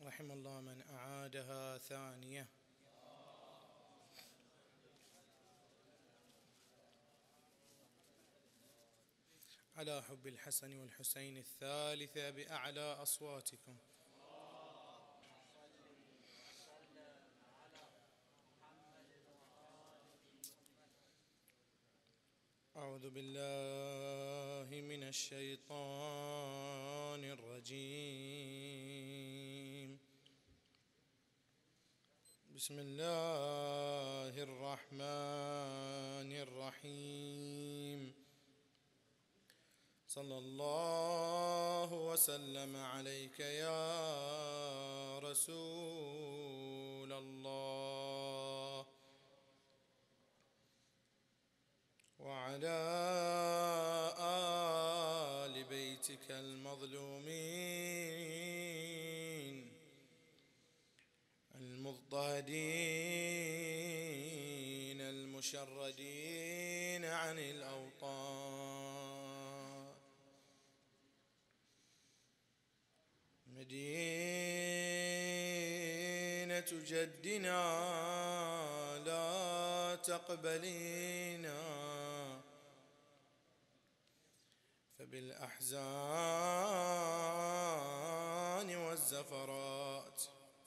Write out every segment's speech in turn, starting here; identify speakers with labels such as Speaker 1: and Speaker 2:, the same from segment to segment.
Speaker 1: رحم الله من أعادها ثانية. على حب الحسن والحسين الثالثة بأعلى أصواتكم. أعوذ بالله من الشيطان الرجيم. بسم الله الرحمن الرحيم. صلى الله وسلم عليك يا رسول الله وعلى آل بيتك المظلومين المضطهدين المشردين عن الأوطان. مدينة جدنا لا تقبلينا فبالأحزان والزفرات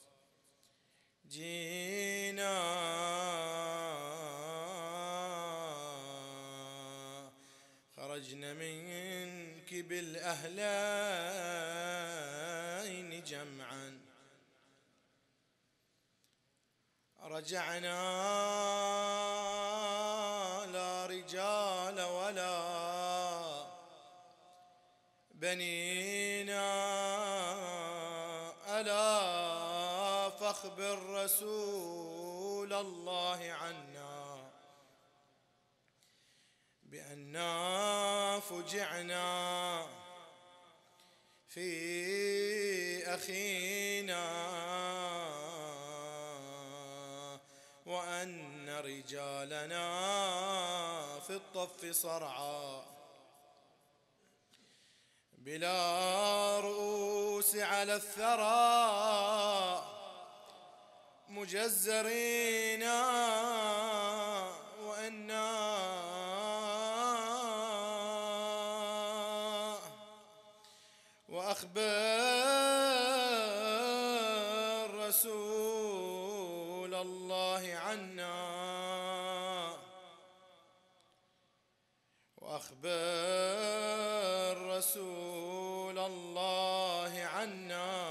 Speaker 1: جينا خرجنا منك بالأهلين جمعا رجعنا لا رجال ولا بنينا ألا فاخبر رسول الله عنا بأننا فجعنا في أخينا وأن رجالنا في الطف صرعى بلا رؤوس على الثرى مجزرين وأنا وأخبر رسول الله عنا وأخبر رسول الله عنا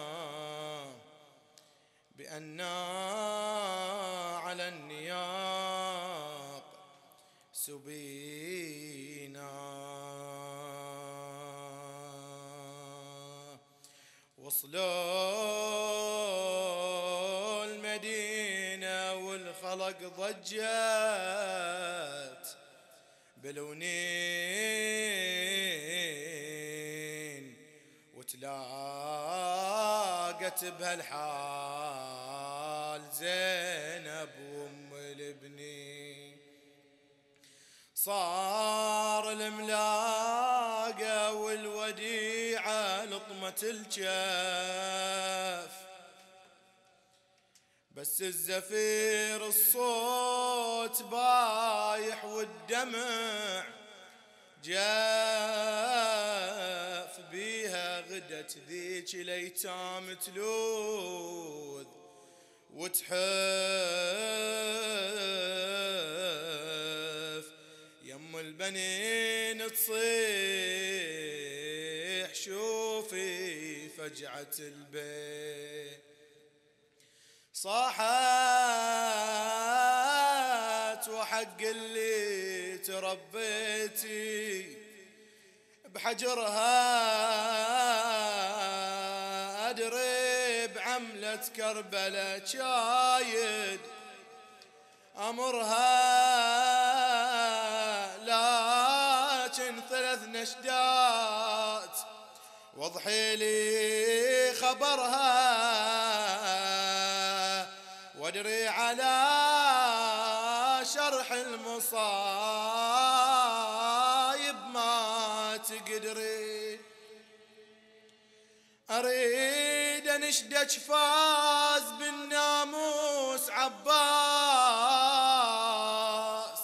Speaker 1: بأننا على النياق سبينا. وصلوا المدينة والخلق ضجت بلونين وتلاقت بهالحال زينب وام البنين. صار الملاقة والوديعة لطمة الجف بس الزفير الصوت بايح والدمع جاف بيها غدت ذيك الايتام تلوذ وتحف يم البنين تصيح شوفي فجعة البيت. صاحت وحق اللي تربيتي بحجرها أدري بعملة كربلة شايد أمرها لكن 3 نشدات وضحي لي خبرها وادري على شرح المصايب ما تقدري. أريد نشدك فاز بالناموس عباس،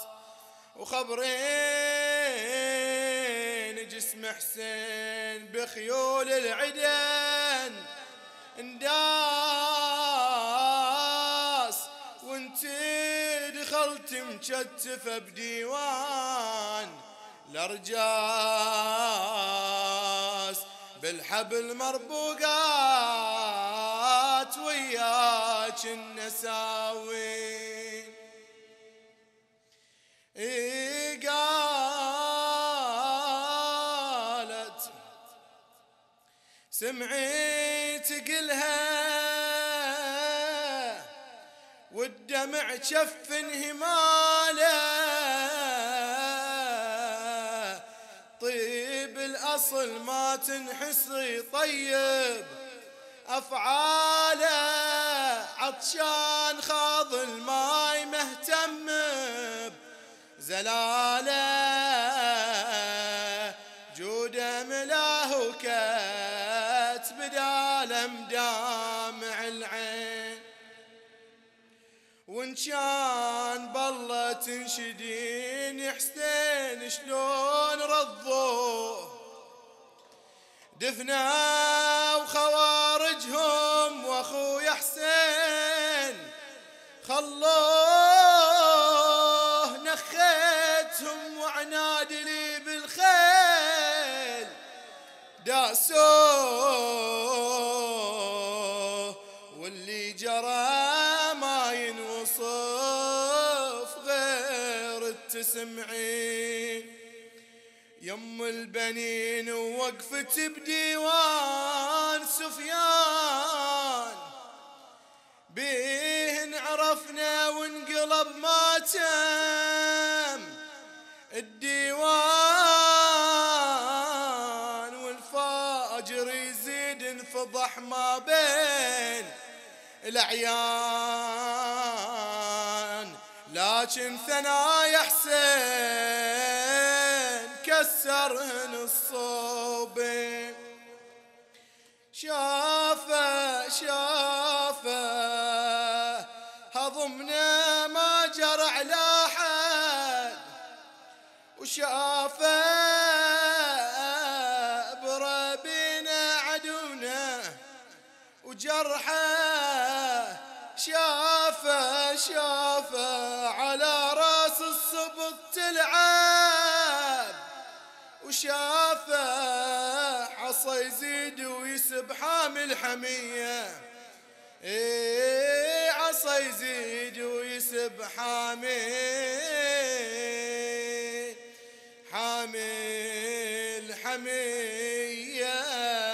Speaker 1: وخبرين جسم حسين بخيول العدن انداس، وانت دخلت مكتفة بديوان الارجاس، بالحبل مربوقات وياك النساوين. قالت سمعت قلها والدمع شف هماله، طيب الأصل ما تنحصي طيب أفعاله، عطشان خاض الماي مهتم بزلاله، جوده ملاه كت بدال مدامع العين، وان كان بالله تنشدين يا حسين شلون رضوه دفنا وخوارجهم واخويا حسين خلوه نخيتهم وعنادلي بالخيل داسوه، واللي جرى ما ينوصف غير التسمعين. يم البنين ووقفت بديوان سفيان، بيهن عرفنا وانقلب ماتم الديوان، والفاجر يزيد انفضح ما بين الأعيان، لكن ثنايا حسين كسرهن الصوبين. شافه هضمنا ما جرى على حد، وشافه بربينا عدونا وجرحه، شافه على راس السبط تلعب، وشافه عصا يزيد ويسب حامل حمية، عصا يزيد ويسب حامل حمية.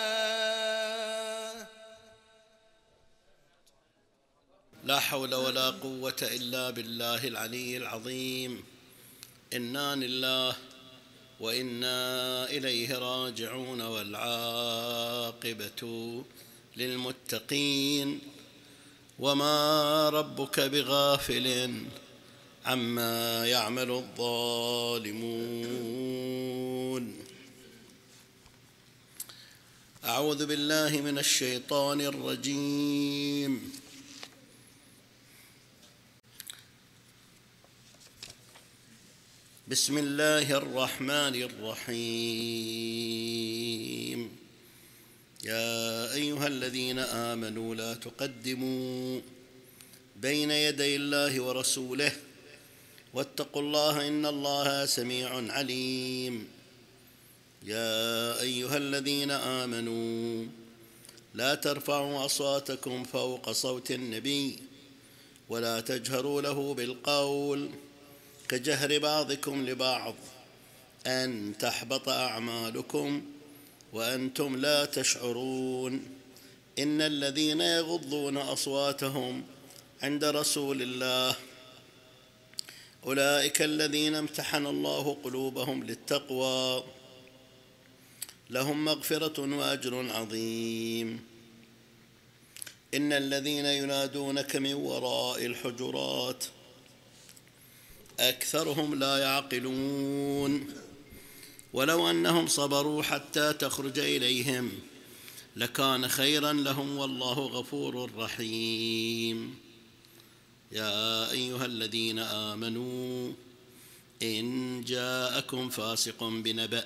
Speaker 2: لا حول ولا قوة إلا بالله العلي العظيم. إنا لله وإنا إليه راجعون، والعاقبة للمتقين، وما ربك بغافل عما يعمل الظالمون. أعوذ بالله من الشيطان الرجيم. بسم الله الرحمن الرحيم. يا أيها الذين آمنوا لا تقدموا بين يدي الله ورسوله واتقوا الله إن الله سميع عليم. يا أيها الذين آمنوا لا ترفعوا أصواتكم فوق صوت النبي ولا تجهروا له بالقول كجهر بعضكم لبعض أن تحبط أعمالكم وأنتم لا تشعرون. إن الذين يغضون أصواتهم عند رسول الله أولئك الذين امتحن الله قلوبهم للتقوى، لهم مغفرة وأجر عظيم. إن الذين ينادونك من وراء الحجرات أكثرهم لا يعقلون. ولو أنهم صبروا حتى تخرج إليهم لكان خيرا لهم والله غفور رحيم. يا أيها الذين آمنوا إن جاءكم فاسق بنبأ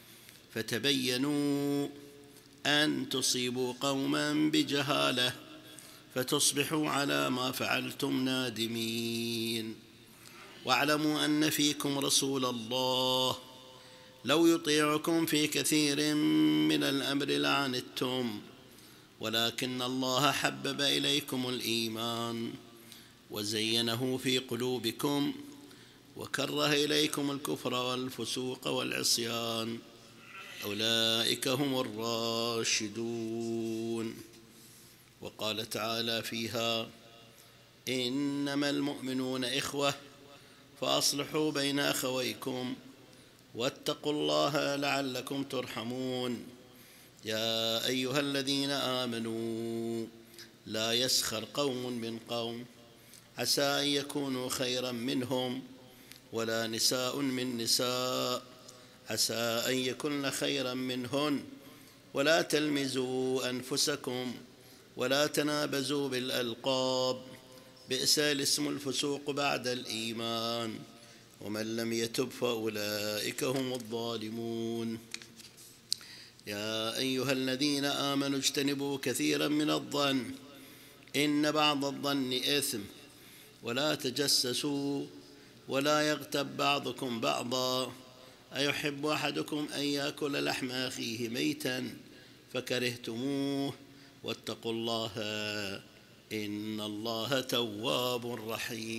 Speaker 2: فتبينوا أن تصيبوا قوما بجهالة فتصبحوا على ما فعلتم نادمين. واعلموا أن فيكم رسول الله لو يطيعكم في كثير من الأمر لعنتم ولكن الله حبب إليكم الإيمان وزينه في قلوبكم وكره إليكم الكفر والفسوق والعصيان أولئك هم الراشدون. وقال تعالى فيها: إنما المؤمنون إخوة فأصلحوا بين أخويكم واتقوا الله لعلكم ترحمون. يا أيها الذين آمنوا لا يسخر قوم من قوم عسى أن يكونوا خيرا منهم ولا نساء من نساء عسى أن يكن خيرا منهن ولا تلمزوا أنفسكم ولا تنابزوا بالألقاب بئس الاسم الفسوق بعد الإيمان ومن لم يتب فأولئك هم الظالمون. يا أيها الذين آمنوا اجتنبوا كثيرا من الظن إن بعض الظن إثم ولا تجسسوا ولا يغتب بعضكم بعضا أيحب أحدكم أن يأكل لحم أخيه ميتا فكرهتموه واتقوا الله إن الله تواب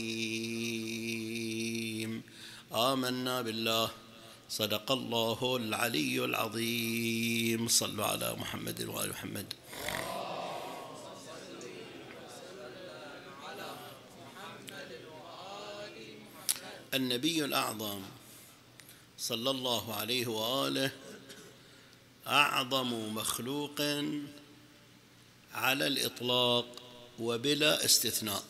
Speaker 2: رحيم. آمنا بالله صدق الله العلي العظيم. صلوا على محمد وآل محمد. النبي الأعظم صلى الله عليه وآله أعظم مخلوق على الإطلاق وبلا استثناء،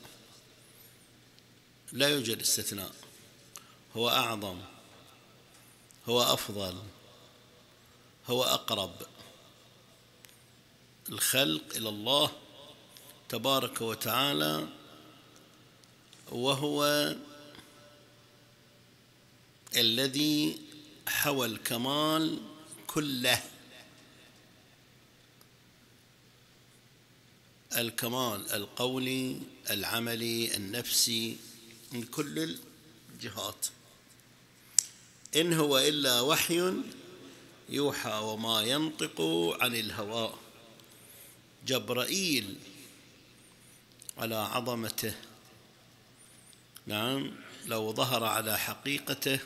Speaker 2: لا يوجد استثناء. هو أعظم، هو أفضل، هو أقرب الخلق إلى الله تبارك وتعالى، وهو الذي حوى الكمال كله، الكمال القولي العملي النفسي من كل الجهات. إن هو إلا وحي يوحى وما ينطق عن الهوى. جبرائيل على عظمته، نعم، لو ظهر على حقيقته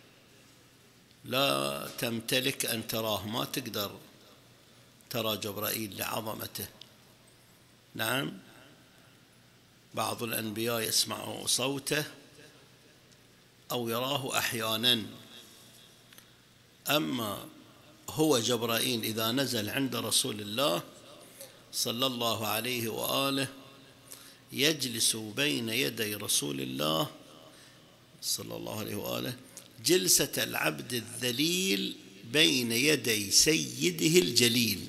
Speaker 2: لا تمتلك أن تراه، ما تقدر ترى جبرائيل لعظمته. نعم، بعض الأنبياء يسمع صوته أو يراه أحيانا، أما هو جبرائيل إذا نزل عند رسول الله صلى الله عليه وآله يجلس بين يدي رسول الله صلى الله عليه وآله جلسة العبد الذليل بين يدي سيده الجليل،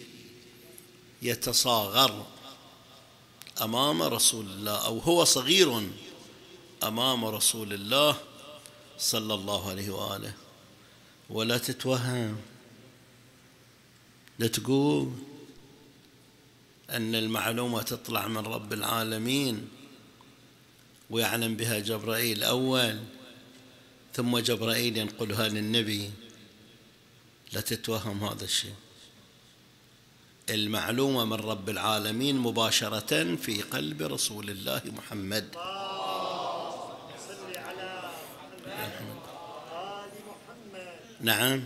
Speaker 2: يتصاغر أمام رسول الله، أو هو صغير أمام رسول الله صلى الله عليه وآله. ولا تتوهم، لا تقول أن المعلومة تطلع من رب العالمين ويعلم بها جبرائيل أول ثم جبرائيل ينقلها للنبي. لا تتوهم هذا الشيء. المعلومة من رب العالمين مباشرة في قلب رسول الله محمد.
Speaker 3: صل على محمد آل محمد.
Speaker 2: نعم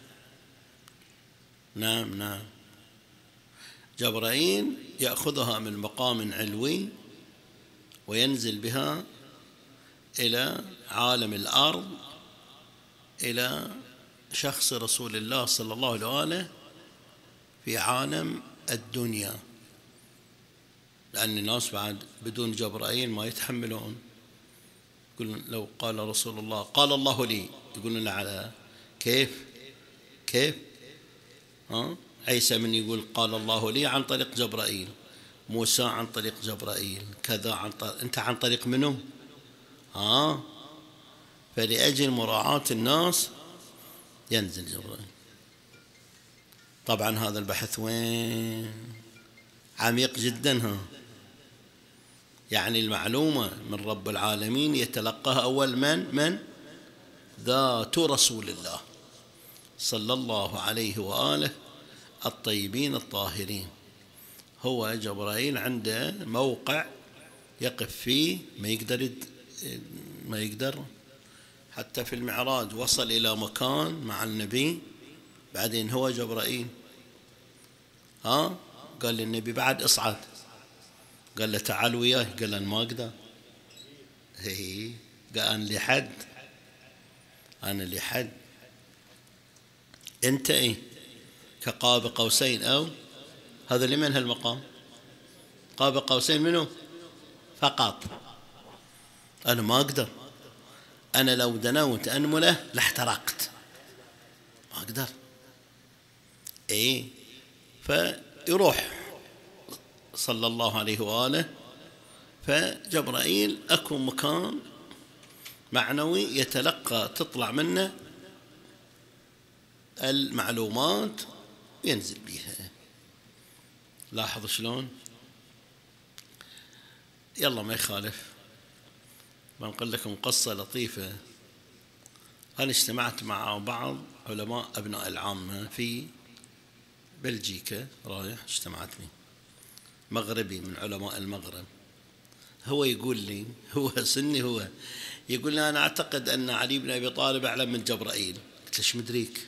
Speaker 2: نعم نعم. جبرائيل يأخذها من مقام علوي وينزل بها إلى عالم الأرض، إلى شخص رسول الله صلى الله عليه وآله في عالم الدنيا، لأن الناس بعد بدون جبرائيل ما يتحملون. يقولون لو قال رسول الله قال الله لي، يقولون لا، على كيف عيسى من يقول قال الله لي عن طريق جبرائيل، موسى عن طريق جبرائيل، كذا عن طريق، أنت عن طريق منو؟ فلأجل مراعاة الناس ينزل جبرائيل. طبعا هذا البحث وين؟ عميق جدا. يعني المعلومة من رب العالمين يتلقاها أول من ذات رسول الله صلى الله عليه وآله الطيبين الطاهرين. هو جبرائيل عنده موقع يقف فيه، ما يقدر حتى في المعراج وصل إلى مكان مع النبي، بعدين هو جبرائيل قال للنبي بعد اصعد، قال له تعال وياي، قال أنا ما أقدر. قال أنا لحد أنت كقاب قوسين، أو هذا لمن هالمقام؟ قاب قوسين منه فقط. أنا ما أقدر، أنا لو دنوت أنمله لاحترقت، ما أقدر. فيروح صلى الله عليه وآله. فجبرائيل أكو مكان معنوي يتلقى، تطلع منه المعلومات ينزل بيها. لاحظ شلون؟ يلا ما يخالف، بنقول لكم قصة لطيفة. أنا اجتمعت مع بعض علماء أبناء العامة في بلجيكا، رايح اجتمعت به مغربي من علماء المغرب. هو يقول لي، هو سني، هو يقول لي أنا أعتقد أن علي بن أبي طالب أعلم من جبرائيل. قلت له ايش مدريك؟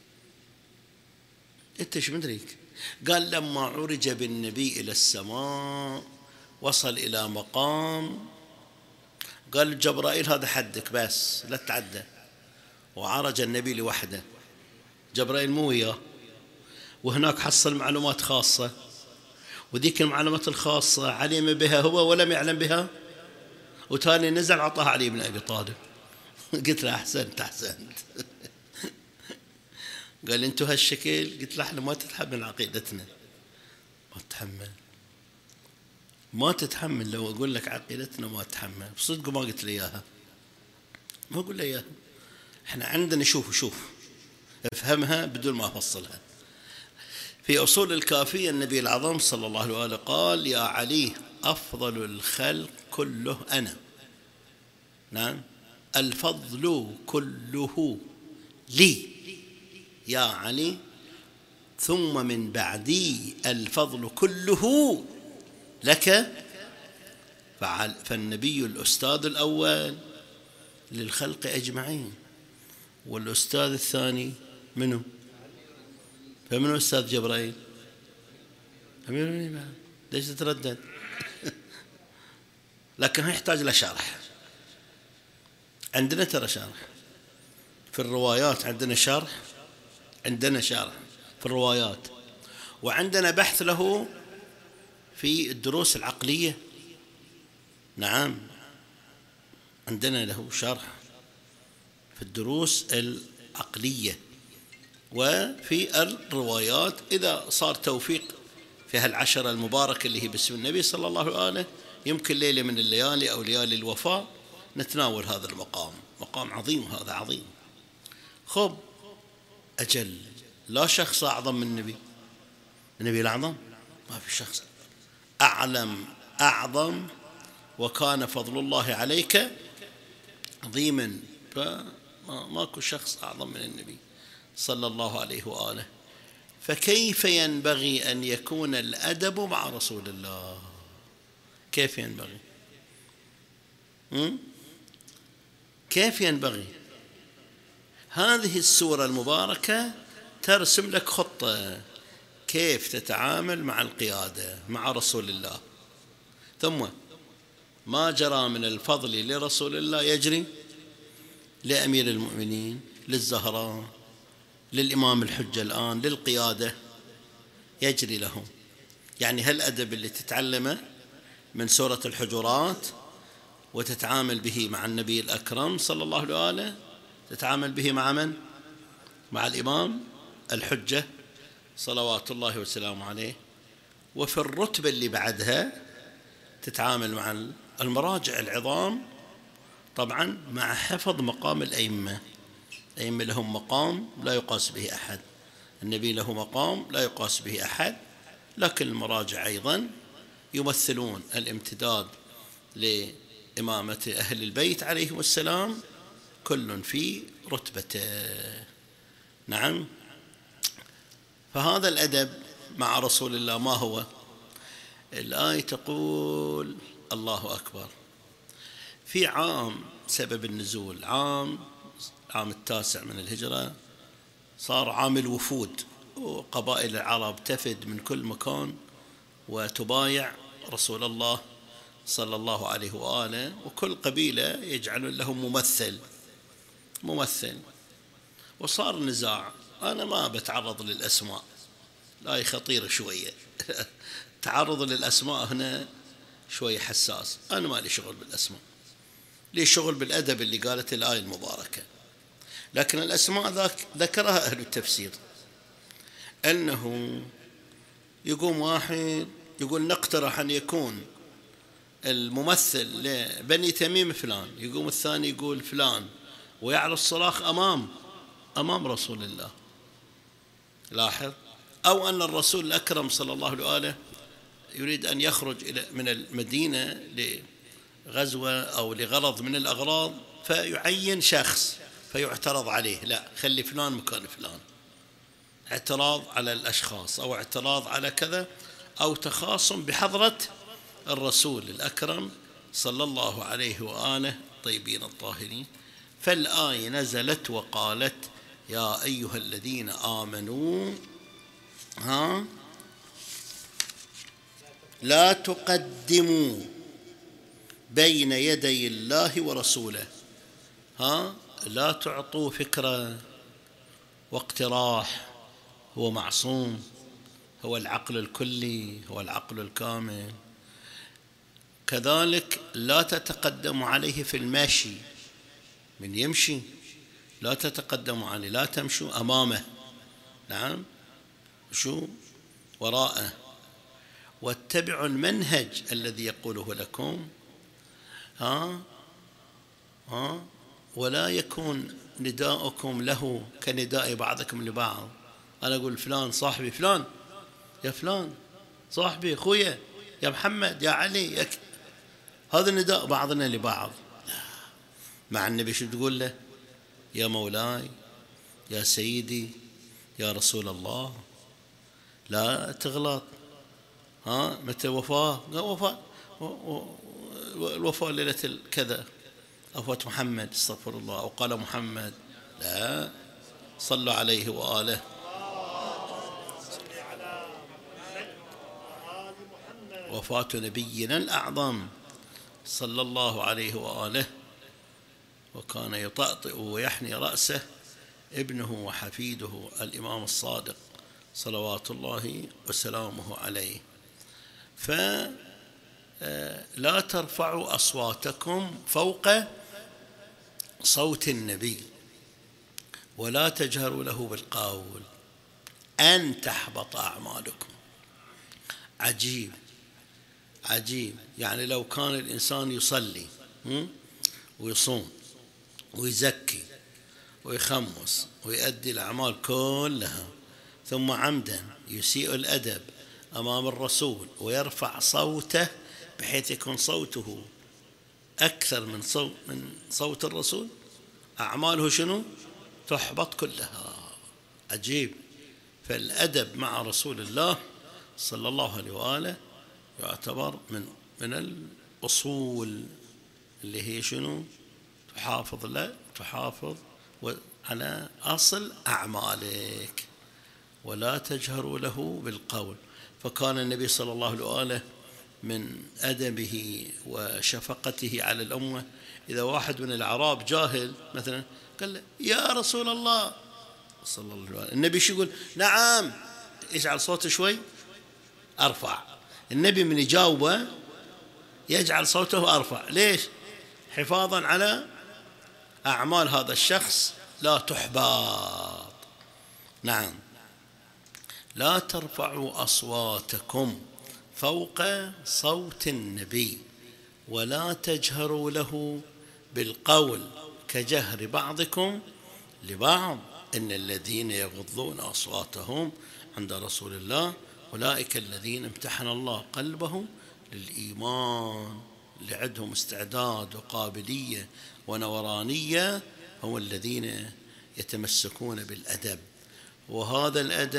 Speaker 2: أنت ايش مدريك؟ قال لما عرج بالنبي إلى السماء وصل إلى مقام، قال جبرائيل هذا حدك بس لا تتعدى، وعرج النبي لوحده، جبرائيل مو وياه، وهناك حصل معلومات خاصة، وذيك المعلومات الخاصة علم بها هو ولم يعلم بها، وتالي نزل عطاها علي بن أبي طالب. قلت له أحسنت. قال لي أنتوا هالشكل؟ قلت له احنا ما تتحمل عقيدتنا، ما تتحمل لو أقول لك عقيدتنا ما تتحمل. بصدق ما قلت لي إياها، ما أقول لي إياها. احنا عندنا شوف افهمها بدون ما أفصلها. في أصول الكافية النبي العظيم صلى الله عليه وآله قال يا علي أفضل الخلق كله أنا، نعم، الفضل كله لي يا علي، ثم من بعدي الفضل كله لك. فالنبي الأستاذ الأول للخلق أجمعين، والأستاذ الثاني منه؟ فمن أستاذ جبرائيل؟ أمير المؤمنين. ليش تتردد؟ لكن يحتاج إلى شرح. عندنا ترى شرح في الروايات، عندنا شرح في الروايات، وعندنا بحث له في الدروس العقلية. نعم، عندنا له شرح في الدروس العقلية وفي الروايات. إذا صار توفيق في هالعشرة المباركة اللي هي باسم النبي صلى الله عليه وآله، يمكن ليلة من الليالي أو ليالي الوفاة نتناول هذا المقام. مقام عظيم، هذا عظيم. خب أجل، لا شخص أعظم من النبي الأعظم، ما في شخص أعظم، وكان فضل الله عليك عظيما، فماكو شخص أعظم من النبي صلى الله عليه وآله. فكيف ينبغي أن يكون الأدب مع رسول الله؟ كيف ينبغي؟ كيف ينبغي؟ هذه السورة المباركة ترسم لك خطة كيف تتعامل مع القيادة مع رسول الله. ثم ما جرى من الفضل لرسول الله يجري لأمير المؤمنين، للزهراء، للإمام الحجة الآن، للقيادة، يجري لهم. يعني هالأدب اللي تتعلمه من سورة الحجرات وتتعامل به مع النبي الأكرم صلى الله عليه وآله، تتعامل به مع من؟ مع الإمام الحجة صلوات الله وسلامه عليه. وفي الرتبة اللي بعدها تتعامل مع المراجع العظام، طبعا مع حفظ مقام الأئمة. الأئمة لهم مقام لا يقاس به أحد، النبي له مقام لا يقاس به أحد، لكن المراجع أيضا يمثلون الامتداد لإمامة أهل البيت عليهم السلام، كل في رتبته. نعم. فهذا الأدب مع رسول الله ما هو؟ الآية تقول الله أكبر. في عام سبب النزول عام 9 من الهجرة، صار عام الوفود، وقبائل العرب تفد من كل مكان وتبايع رسول الله صلى الله عليه وآله، وكل قبيلة يجعلون لهم ممثل. وصار نزاع. أنا ما بتعرض للأسماء، لا خطيرة شوية تعرض للأسماء هنا شوية حساس. أنا ما لي شغل بالأسماء، لي شغل بالأدب اللي قالت الآية المباركة. لكن الأسماء ذكرها أهل التفسير، أنه يقوم واحد يقول نقترح أن يكون الممثل لبني تميم فلان، يقوم الثاني يقول فلان، ويعلى الصراخ أمام رسول الله. لاحظ. أو أن الرسول الأكرم صلى الله عليه وآله يريد أن يخرج من المدينة لغزوة أو لغرض من الأغراض، فيعين شخص فيعترض عليه، لا خلي فلان مكان فلان. اعتراض على الأشخاص أو اعتراض على كذا، أو تخاصم بحضرة الرسول الأكرم صلى الله عليه وآله طيبين الطاهرين. فالآية نزلت وقالت يا أيها الذين آمنوا لا تقدموا بين يدي الله ورسوله. لا تعطوا فكرة واقتراح، هو معصوم، هو العقل الكلي، هو العقل الكامل. كذلك لا تتقدموا عليه في المشي، من يمشي لا تتقدموا عليه، لا تمشوا أمامه، نعم، شو وراءه. واتبعوا المنهج الذي يقوله لكم، ولا يكون نداؤكم له كنداء بعضكم لبعض. أنا أقول فلان صاحبي، فلان يا فلان صاحبي أخويا يا محمد يا علي، هذا نداء بعضنا لبعض. مع النبي شو تقول له؟ يا مولاي، يا سيدي، يا رسول الله. لا تغلط. متى وفاة الوفاة ليلة كذا، وفاة محمد، استغفر الله، أو قال محمد، لا، صلوا عليه وآله. وفاة نبينا الأعظم صلى الله عليه وآله، وكان يطأطئ ويحني رأسه ابنه وحفيده الإمام الصادق صلوات الله وسلامه عليه. فلا ترفعوا أصواتكم فوق صوت النبي ولا تجهروا له بالقول أن تحبط أعمالكم. عجيب عجيب. يعني لو كان الإنسان يصلي ويصوم ويزكي ويخمس ويؤدي الأعمال كلها، ثم عمدا يسيء الأدب أمام الرسول ويرفع صوته بحيث يكون صوته أكثر من صوت الرسول، أعماله شنو؟ تحبط كلها. عجيب. فالأدب مع رسول الله صلى الله عليه وآله يعتبر من الأصول اللي هي شنو؟ تحافظ على أصل أعمالك ولا تجهروا له بالقول. فكان النبي صلى الله عليه وآله من أدبه وشفقته على الأمة، إذا واحد من الأعراب جاهل مثلا قال له يا رسول الله صلى الله عليه وآله، النبي شو يقول؟ نعم، يجعل صوته شوي أرفع. النبي من يجاوبه يجعل صوته أرفع. ليش؟ حفاظا على أعمال هذا الشخص لا تحبط. نعم. لا ترفعوا أصواتكم فوق صوت النبي ولا تجهروا له بالقول كجهر بعضكم لبعض إن الذين يغضون أصواتهم عند رسول الله أولئك الذين امتحن الله قلبهم للإيمان، اللي عندهم استعداد وقابلية ونورانية، هم الذين يتمسكون بالأدب. وهذا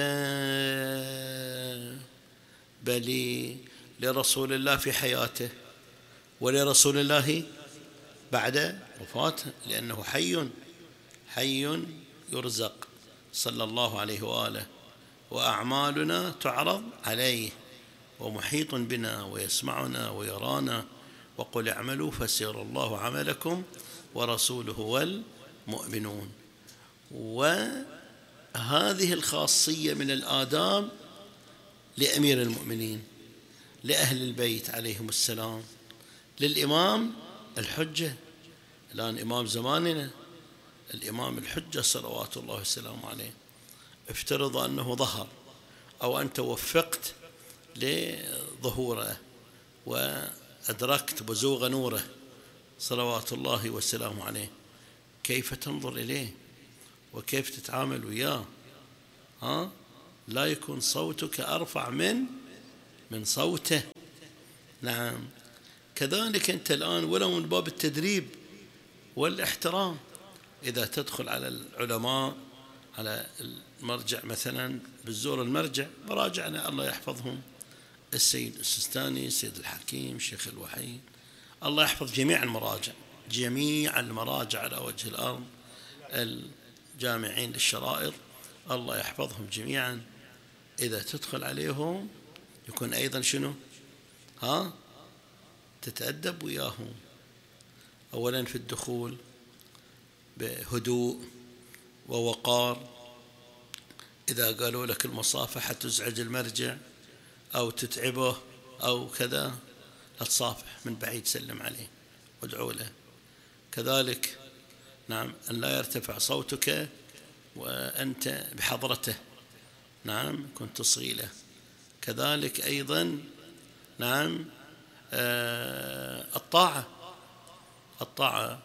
Speaker 2: الأدب بل لرسول الله في حياته ولرسول الله بعد وفاته، لأنه حي يرزق صلى الله عليه وآله، وأعمالنا تعرض عليه ومحيط بنا ويسمعنا ويرانا. وقل اعملوا فسيرى الله عملكم ورسوله والمؤمنون. وهذه الخاصية من الآداب لأمير المؤمنين، لأهل البيت عليهم السلام، للإمام الحجة، الآن إمام زماننا، الإمام الحجة صلوات الله وسلامه عليه. افترض أنه ظهر أو أنت وفقت لظهوره وأدركت بزوغ نوره صلوات الله وسلامه عليه، كيف تنظر إليه وكيف تتعامل وياه؟ لا يكون صوتك أرفع من صوته. نعم. كذلك أنت الآن ولو من باب التدريب والاحترام، إذا تدخل على العلماء، على المرجع مثلا، بالزور المرجع، مراجعنا الله يحفظهم، السيد السيستاني، السيد الحكيم، شيخ الوحيد، الله يحفظ جميع المراجع على وجه الأرض، الجامعين للشرائط، الله يحفظهم جميعا. إذا تدخل عليهم يكون أيضا شنو؟ تتأدب وياهم. أولا في الدخول بهدوء ووقار. إذا قالوا لك المصافحة تزعج المرجع أو تتعبه أو كذا، لا تصافح، من بعيد سلم عليه وادعو له. كذلك نعم أن لا يرتفع صوتك وأنت بحضرته، نعم كنت تصغي له. كذلك أيضا نعم الطاعة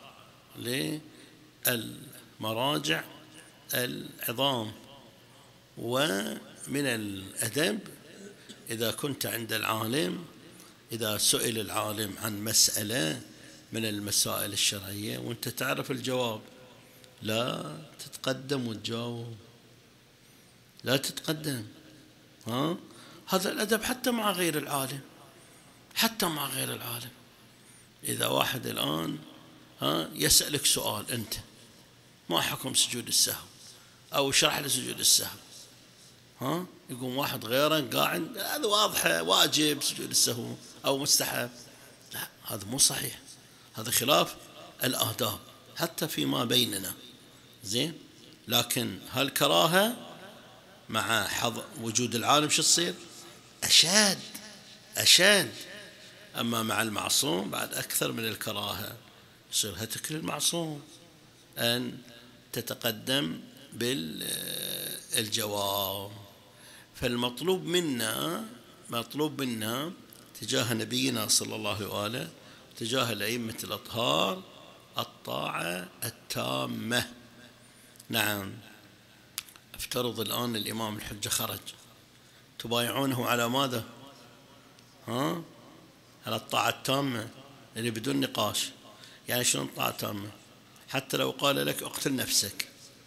Speaker 2: للمراجع العظام. ومن الأدب إذا كنت عند العالم، إذا سئل العالم عن مسألة من المسائل الشرعية وأنت تعرف الجواب، لا تتقدم وتجاوب، لا تتقدم. هذا الأدب حتى مع غير العالم، حتى مع غير العالم. إذا واحد الآن يسألك سؤال، أنت ما حكم سجود السهو أو اشرح له سجود السهو، يقوم واحد غيره قاعد، هذا واضحة واجب سجود السهو أو مستحب. لا، هذا مو صحيح، هذا خلاف الآداب حتى فيما بيننا. زين، لكن هالكراهة مع وجود العالم شو تصير؟ أشد. أما مع المعصوم بعد أكثر من الكراهة، يصير هتك للمعصوم أن تتقدم بالجواب. فالمطلوب منا تجاه نبينا صلى الله عليه وآله، تجاه الأئمة الأطهار، الطاعة التامة. نعم. افترض الآن الإمام الحجة خرج، تبايعونه على ماذا؟ على الطاعة التامة اللي بدون نقاش. يعني شلون الطاعة التامة؟ حتى لو قال لك اقتل نفسك،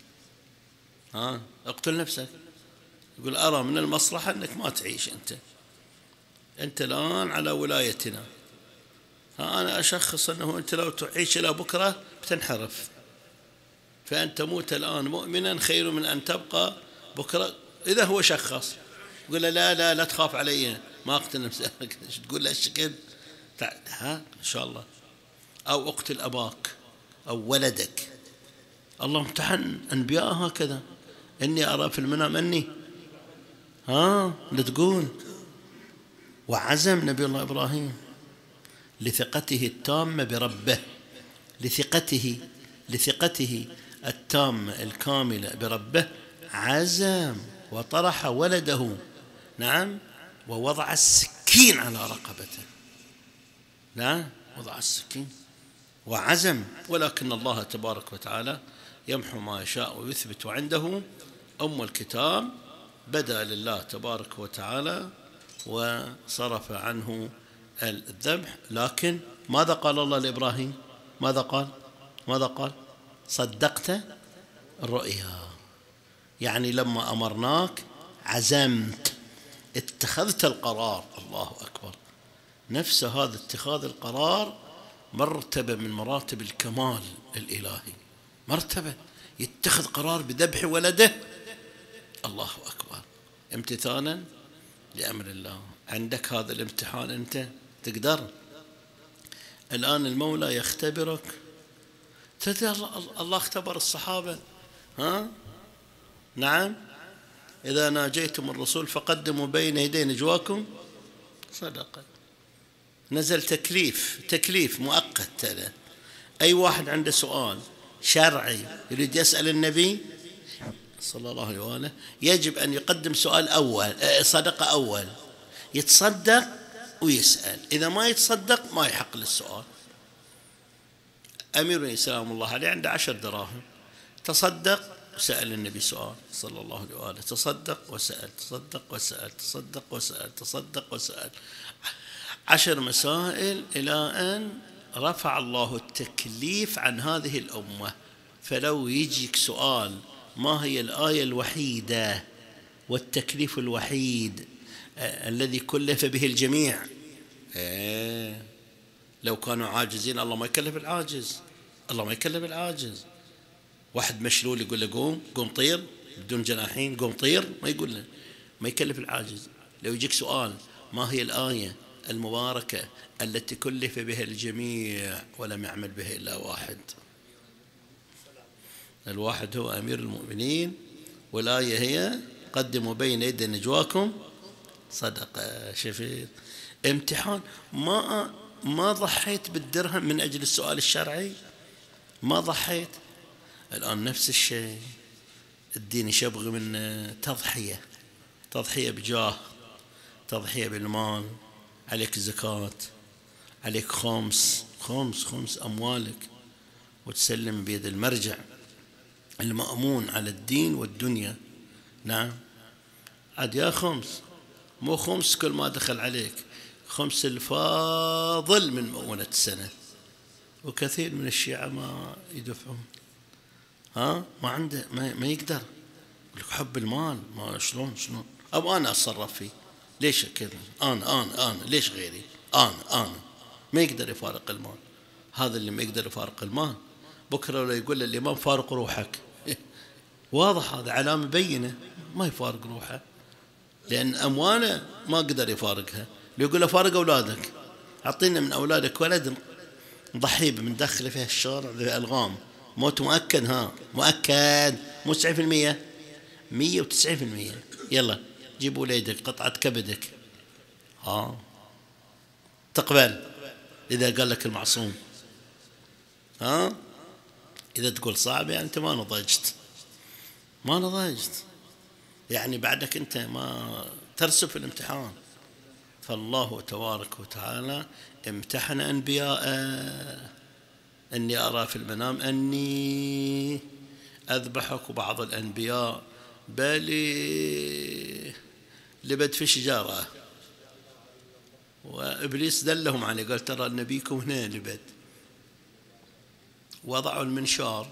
Speaker 2: اقتل نفسك، يقول أرى من المصلحة أنك ما تعيش، أنت الآن على ولايتنا، أنا أشخص أنه أنت لو تعيش إلى بكرة بتنحرف، فأن تموت الآن مؤمنا خير من أن تبقى بكرة. إذا هو شخص يقول له لا تخاف علي، ما أقتل نفسك، تقول له الشكل إن شاء الله، أو اقتل أباك أو ولدك. الله امتحن أنبياء هكذا، إني أرى في المنام أني لا تقول. وعزم نبي الله إبراهيم لثقته التامة بربه، لثقته التامة الكاملة بربه، عزم وطرح ولده، نعم، ووضع السكين على رقبته، نعم، وضع السكين وعزم. ولكن الله تبارك وتعالى يمحو ما يشاء ويثبت، عنده أم الكتاب بدأ لله تبارك وتعالى وصرف عنه الذبح. لكن ماذا قال الله لإبراهيم؟ ماذا قال؟ صدقت الرؤيا، يعني لما أمرناك عزمت، اتخذت القرار. الله أكبر. نفس هذا اتخاذ القرار مرتبة من مراتب الكمال الإلهي، مرتبة يتخذ قرار بذبح ولده. الله أكبر، امتثالا لأمر الله. عندك هذا الامتحان، أنت تقدر. الآن المولى يختبرك. الله اختبر الصحابة، نعم، إذا ناجيتم الرسول فقدموا بين يدي نجواكم صدقة. نزل تكليف مؤقت. أي واحد عنده سؤال شرعي يريد يسأل النبي صلى الله عليه وآله يجب أن يقدم سؤال أول، صدقة أول، يتصدق ويسأل. إذا ما يتصدق ما يحق للسؤال. أمير سلام الله عليه عنده 10 دراهم، تصدق وسأل النبي سؤال صلى الله عليه وآله، تصدق وسأل 10 مسائل، إلى أن رفع الله التكليف عن هذه الأمة. فلو يجيك سؤال ما هي الآية الوحيدة والتكليف الوحيد الذي كلف به الجميع، لو كانوا عاجزين الله ما يكلف العاجز. واحد مشلول يقول له قوم طير بدون جناحين، قوم طير، ما يقول له، ما يكلف العاجز. لو يجيك سؤال ما هي الآية المباركة التي كلف بها الجميع ولم يعمل به إلا واحد، الواحد هو أمير المؤمنين، والآية هي قدموا بين يدي نجواكم صدقة. شفيت امتحان. ما ضحيت بالدرهم من أجل السؤال الشرعي، ما ضحيت. الآن نفس الشيء الدين يشبغ من تضحية بجاه، تضحية بالمال، عليك زكاة، عليك خمس أموالك، وتسلم بيد المرجع المأمون على الدين والدنيا. نعم، عاد يا خمس، مو خمس كل ما دخل عليك، خمس الفاضل من مؤونة السنة. وكثير من الشيعة ما يدفعون، ما عنده، ما يقدر، يقول لك حب المال، ما شلون أو أنا أتصرف فيه، ليش كذا، أنا ليش غيري، أنا ما يقدر يفارق المال. هذا اللي ما يقدر يفارق المال بكرة لو يقول الإمام فارق روحك، واضح هذا علامة بينة ما يفارق روحه، لأن أموانه ما قدر يفارقها. لو يقول له فارق أولادك، أعطينا من أولادك ولد نضحي به من داخل فيها الشارع ذي ألغام، موت مؤكد، مؤكد، مو 90%، 190%. يلا جيب وليدك قطعة كبدك، تقبل إذا قال لك المعصوم. إذا تقول صعب يعني أنت ما نضجت، يعني بعدك أنت ما ترسب في الامتحان. فالله تبارك وتعالى امتحن أنبياءه. أني أرى في المنام أني أذبحك. وبعض الأنبياء لبد في شجارة، وإبليس دلهم عليه، قال ترى نبيكم هنا لبد. وضعوا المنشار،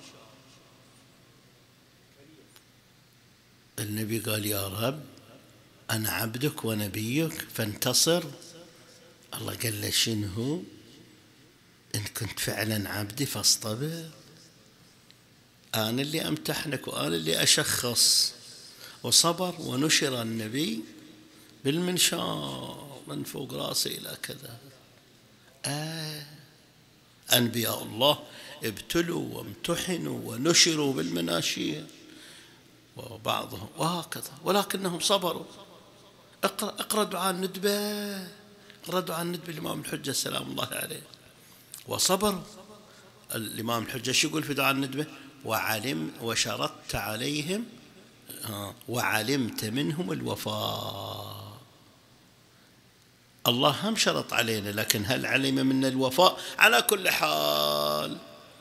Speaker 2: النبي قال يا رب أنا عبدك ونبيك فانتصر. الله قال له شنو؟ إن كنت فعلا عبدي فاصطبر، أنا اللي أمتحنك وأنا اللي أشخص. وصبر، ونشر النبي بالمنشار من فوق راسه إلى كذا. أنبياء الله ابتلوا وامتحنوا ونشروا بالمناشير وبعضهم وهكذا، ولكنهم صبروا. اقرأ دعاء الندبة، اقرأ دعاء الندبة الإمام الحجة سلام الله عليه. وصبر الإمام الحجة شو يقول في دعاء الندبة؟ وشرطت عليهم وعلمت منهم الوفاء. الله هم شرط علينا، لكن هل علم منا الوفاء؟ على كل حال.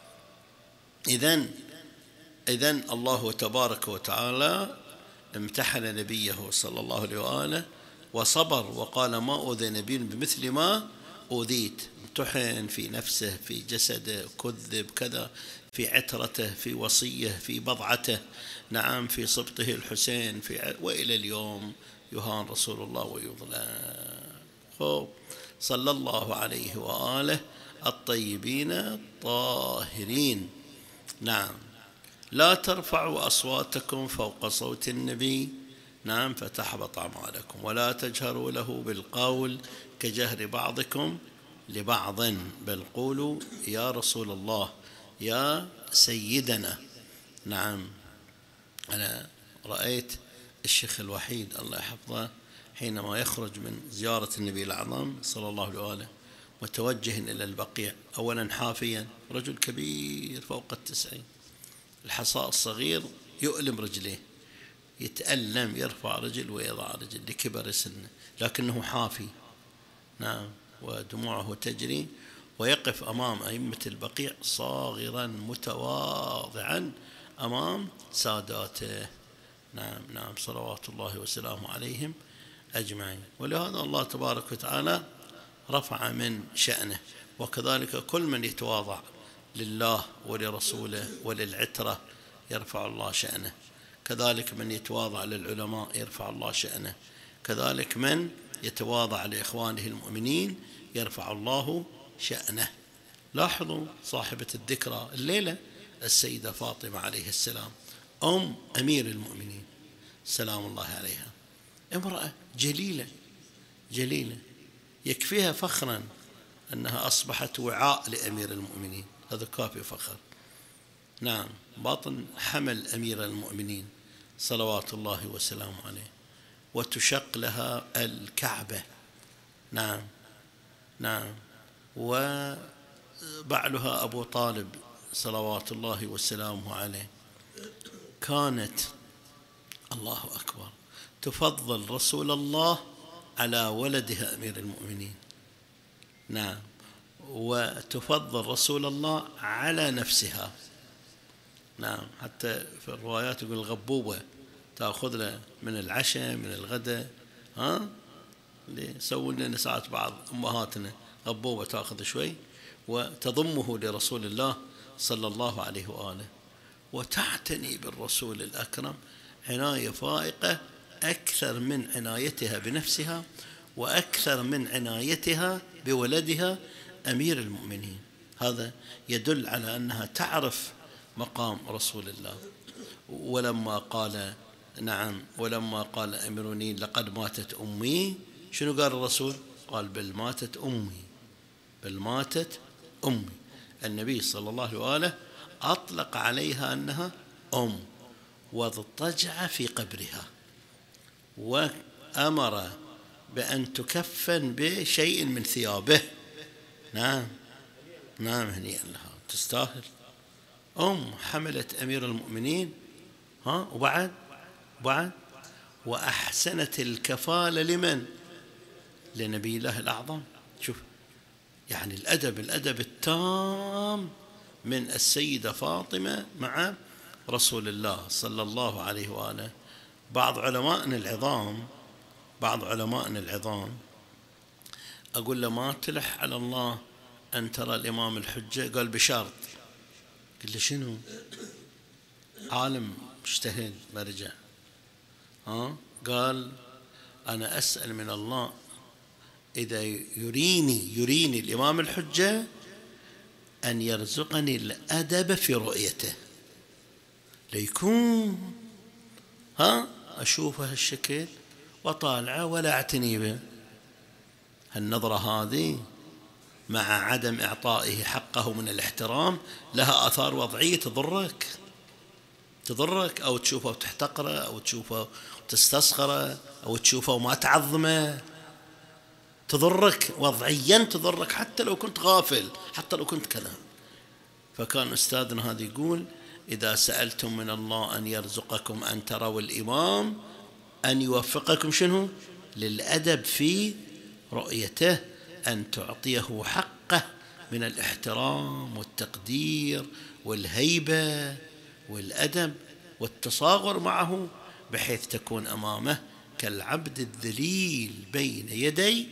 Speaker 2: إذن الله تبارك وتعالى امتحن نبيه صلى الله عليه وآله وصبر وقال ما أوذي نبي بمثل ما أوذيت. امتحن في نفسه، في جسده، كذب كذا، في عترته، في وصيه، في بضعته، نعم، في سبطه الحسين، وإلى اليوم يهان رسول الله ويظلم. صلى الله عليه وآله الطيبين الطاهرين. نعم. لا ترفعوا أصواتكم فوق صوت النبي، نعم، فتحبط أعمالكم، ولا تجهروا له بالقول كجهر بعضكم لبعض، بل قولوا يا رسول الله، يا سيدنا. نعم. أنا رأيت الشيخ الوحيد الله يحفظه حينما يخرج من زيارة النبي الأعظم صلى الله عليه وآله متوجه إلى البقيع، أولا حافيا، رجل كبير فوق 90، الحصاء الصغير يؤلم رجليه، يتألم، يرفع رجل ويضع رجل لكبر سنه، لكنه حافي، نعم، ودموعه تجري، ويقف أمام أئمة البقيع صاغرا متواضعا أمام ساداته. نعم نعم، صلوات الله وسلامه عليهم أجمعين. ولهذا الله تبارك وتعالى رفع من شأنه، وكذلك كل من يتواضع لله ولرسوله وللعترة يرفع الله شأنه، كذلك من يتواضع للعلماء يرفع الله شأنه، كذلك من يتواضع لإخوانه المؤمنين يرفع الله شأنه. لاحظوا صاحبة الذكرى الليلة السيدة فاطمة عليه السلام، أم أمير المؤمنين سلام الله عليها، امرأة جليلة جليلة، يكفيها فخرا أنها أصبحت وعاء لأمير المؤمنين، هذا كافي فخر. نعم، باطن حمل أمير المؤمنين صلوات الله وسلامه عليه، وتشق لها الكعبة. نعم نعم، وبعلها أبو طالب صلوات الله وسلامه عليه كانت، الله أكبر، تفضل رسول الله على ولدها أمير المؤمنين. نعم، وتفضل رسول الله على نفسها. نعم، حتى في الروايات يقول الغبوبة تأخذ له من العشاء من الغداء، اللي يسوون لنا ساعات بعض أمهاتنا غبوبة تأخذ شوي وتضمه لرسول الله صلى الله عليه وآله، وتعتني بالرسول الأكرم عناية فائقة أكثر من عنايتها بنفسها وأكثر من عنايتها بولدها أمير المؤمنين. هذا يدل على أنها تعرف مقام رسول الله. ولما قال، نعم، ولما قال أمير المؤمنين لقد ماتت أمي، شنو قال الرسول؟ قال بل ماتت أمي، بل ماتت أمي. النبي صلى الله عليه وآله أطلق عليها أنها أم، واضطجع في قبرها، وأمر بأن تكفن بشيء من ثيابه. نعم نعم، هنيئا لها، تستاهل، أم حملت أمير المؤمنين، وبعد وأحسنت الكفالة لمن؟ لنبي الله الأعظم. شوف يعني الأدب التام من السيدة فاطمة مع رسول الله صلى الله عليه وآله. بعض علمائنا العظام أقول له ما تلح على الله أن ترى الإمام الحجة، قال بشرط. قل له شنو؟ عالم مجتهد مرجع، قال أنا أسأل من الله إذا يريني الإمام الحجة أن يرزقني الأدب في رؤيته، ليكون أشوفه هالشكل وطالعه ولا أعتني به. هالنظرة هذه مع عدم إعطائه حقه من الاحترام لها آثار وضعية تضرك، أو تشوفه وتحتقره، أو تشوفه وتستصغره، أو تشوفه وما تعظمه، تضرك وضعيا، تضرك حتى لو كنت غافل، حتى لو كنت كذا. فكان أستاذنا هذا يقول إذا سألتم من الله أن يرزقكم أن تروا الإمام أن يوفقكم شنو؟ للأدب في رؤيته، أن تعطيه حقه من الاحترام والتقدير والهيبة والأدب والتصاغر معه، بحيث تكون أمامه كالعبد الذليل بين يدي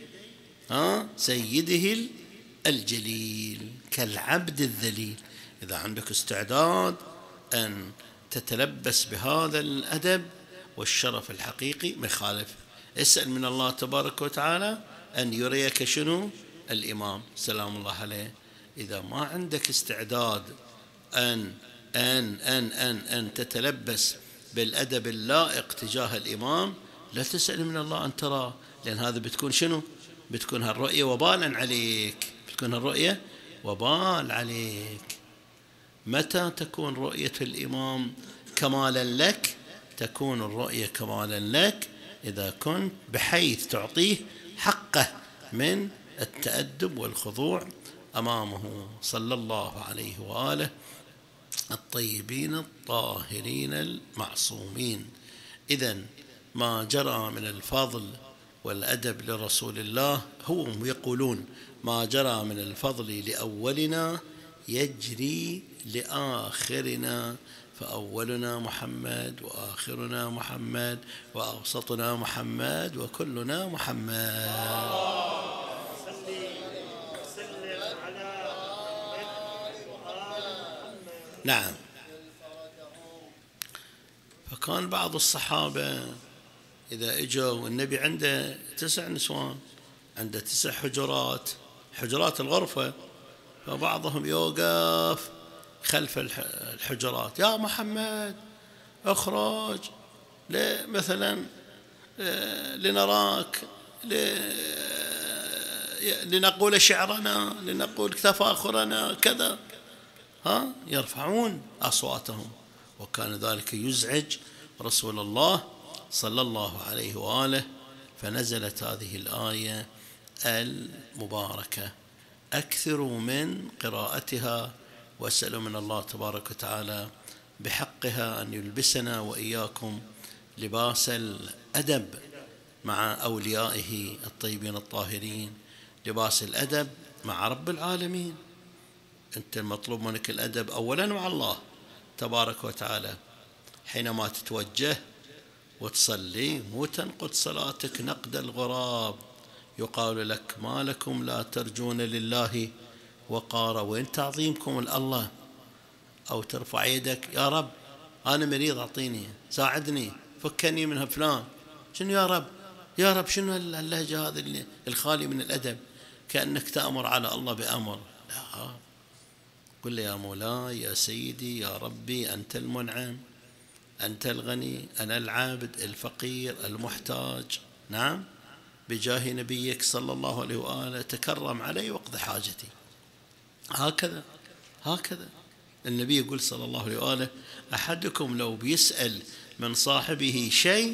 Speaker 2: سيده الجليل، كالعبد الذليل. إذا عندك استعداد أن تتلبس بهذا الأدب والشرف الحقيقي ما يخالف، اسأل من الله تبارك وتعالى أن يريك شنو؟ الإمام سلام الله عليه. إذا ما عندك استعداد أن أن أن أن أن تتلبس بالأدب اللائق تجاه الإمام، لا تسأل من الله أن ترى، لأن هذا بتكون شنو؟ بتكون هالرؤية وبالا عليك، بتكون هالرؤية وبال عليك. متى تكون رؤية الإمام كمالا لك؟ تكون الرؤية كمالا لك إذا كنت بحيث تعطيه حقه من التأدب والخضوع أمامه صلى الله عليه وآله الطيبين الطاهرين المعصومين. إذن ما جرى من الفضل والأدب لرسول الله، هم يقولون ما جرى من الفضل لأولنا يجري لآخرنا، فأولنا محمد وآخرنا محمد وأوسطنا محمد وكلنا محمد. نعم. فكان بعض الصحابة إذا إجوا والنبي عنده 9 نسوان، عنده 9 حجرات، حجرات الغرفة، فبعضهم يوقف خلف الحجرات، يا محمد اخرج مثلا لنراك، لنقول شعرنا، لنقول تفاخرنا كذا، يرفعون أصواتهم، وكان ذلك يزعج رسول الله صلى الله عليه وآله. فنزلت هذه الآية المباركة: أكثروا من قراءتها واسألوا من الله تبارك وتعالى بحقها أن يلبسنا وإياكم لباس الأدب مع أوليائه الطيبين الطاهرين، لباس الأدب مع رب العالمين. أنت المطلوب منك الأدب أولا مع الله تبارك وتعالى، حينما تتوجه وتصلي مو تنقض صلاتك نقد الغراب، يقال لك ما لكم لا ترجون لله وقارا، وين تعظيمكم الله؟ أو ترفع يدك يا رب أنا مريض أعطيني، ساعدني، فكني منها فلان، شنو يا رب؟ يا رب شنو اللهجة هذه الخالي من الأدب؟ كأنك تأمر على الله بأمر. لا، قل يا مولاي يا سيدي يا ربي أنت المنعم، أنت الغني، أنا العابد الفقير المحتاج، نعم، بجاه نبيك صلى الله عليه وآله تكرم علي واقض حاجتي. هكذا النبي يقول صلى الله عليه وآله: أحدكم لو بيسأل من صاحبه شيء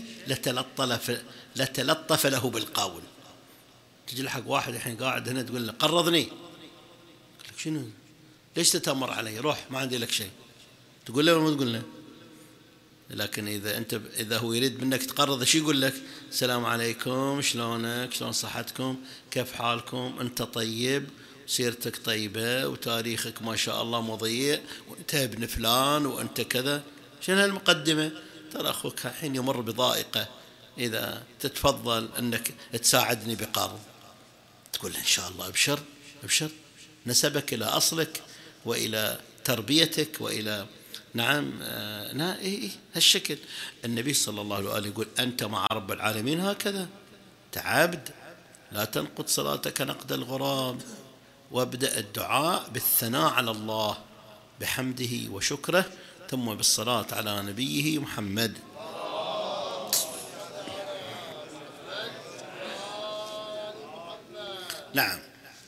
Speaker 2: لتلطف له بالقول. تجي لحق واحد الحين قاعد هنا تقول له قرضني، يقول لك شنو؟ ليش تتأمر علي؟ روح ما عندي لك شيء. تقول له ولا ما تقول له؟ لكن إذا هو يريد منك تقرض، شو يقول لك؟ السلام عليكم، شلونك، شلون صحتكم، كيف حالكم، أنت طيب، سيرتك طيبة، وتاريخك ما شاء الله مضيء، وأنت ابن فلان، وأنت كذا. شنو هالمقدمة؟ ترى أخوك الحين يمر بضائقة، إذا تتفضل أنك تساعدني بقرض، تقول له إن شاء الله أبشر أبشر، نسبك إلى أصلك وإلى تربيتك وإلى نعم هالشكل. النبي صلى الله عليه وآله يقول: أنت مع رب العالمين هكذا تعبد، لا تنقض صلاتك نقد الغراب، وابدأ الدعاء بالثناء على الله بحمده وشكره، ثم بالصلاة على نبيه محمد. نعم.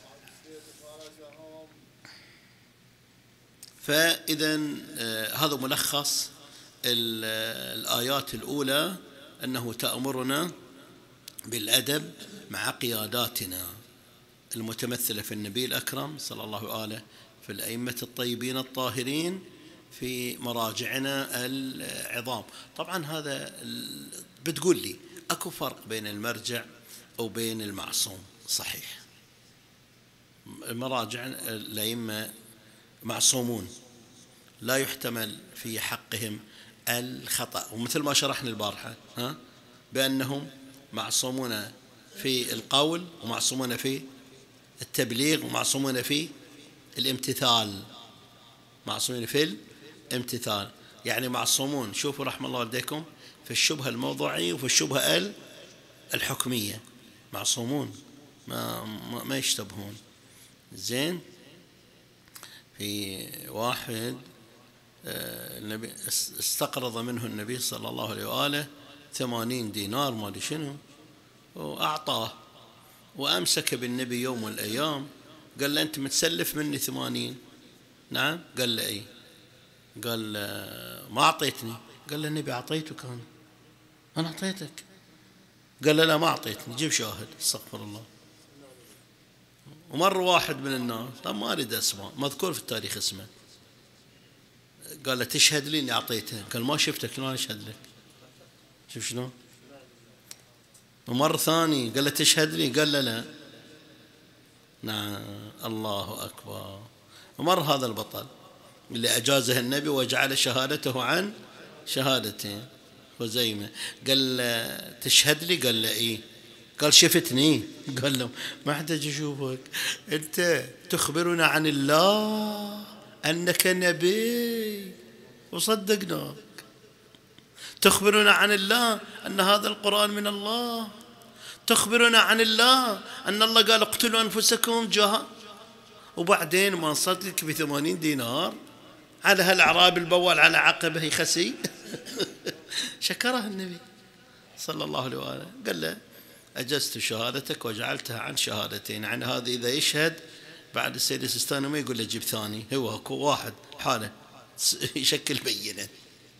Speaker 2: فإذا هذا ملخص الآيات الأولى، أنه تأمرنا بالأدب مع قياداتنا المتمثلة في النبي الأكرم صلى الله عليه وآله، في الأئمة الطيبين الطاهرين، في مراجعنا العظام. طبعا هذا بتقول لي أكو فرق بين المرجع وبين المعصوم. صحيح، المراجع الأئمة معصومون لا يحتمل في حقهم الخطأ، ومثل ما شرحنا البارحة بأنهم معصومون في القول ومعصومون في التبليغ ومعصومون في الامتثال. معصومين في الامتثال، يعني معصومون. شوفوا رحم الله والديكم في الشبهة الموضوعية وفي الشبهة الحكمية، معصومون ما يشتبهون. زين، في واحد النبي استقرض منه النبي صلى الله عليه وآله 80 دينار ما أدري شنو، وأعطاه، وأمسك بالنبي يوم من الأيام قال له أنت متسلف مني 80. نعم، قال له إيه، قال ما أعطيتني. قال له النبي أعطيتك، أنا أعطيتك. قال له لا ما أعطيتني، جيب شاهد. استغفر الله. ومر واحد من الناس، طب ما أريد أسماء، مذكور في التاريخ اسمه، قال له تشهد لي إني أعطيته. قال ما شفتك، شلون أشهد لك؟ شوف شلون. ومر ثاني قال له تشهد لي، قال له لا. نعم، الله أكبر. ومر هذا البطل اللي أجازه النبي وجعل شهادته عن شهادتين، خزيمة، قال له تشهد لي؟ قال له إيه. قال شفتني؟ قال له ما أحتاج أشوفك، أنت تخبرنا عن الله أنك نبي وصدقناك، تخبرنا عن الله أن هذا القرآن من الله، تخبرنا عن الله أن الله قال اقتلوا أنفسكم وبعدين ما نصدقك ب80 دينار على هالأعراب البوال على عقبه يخسي. شكره النبي صلى الله عليه وآله، قال له أجزت شهادتك وجعلتها عن شهادتين. يعني هذا إذا يشهد بعد السيد السيستاني ما يقول له جيب ثاني، هو واحد حاله يشكل بينة.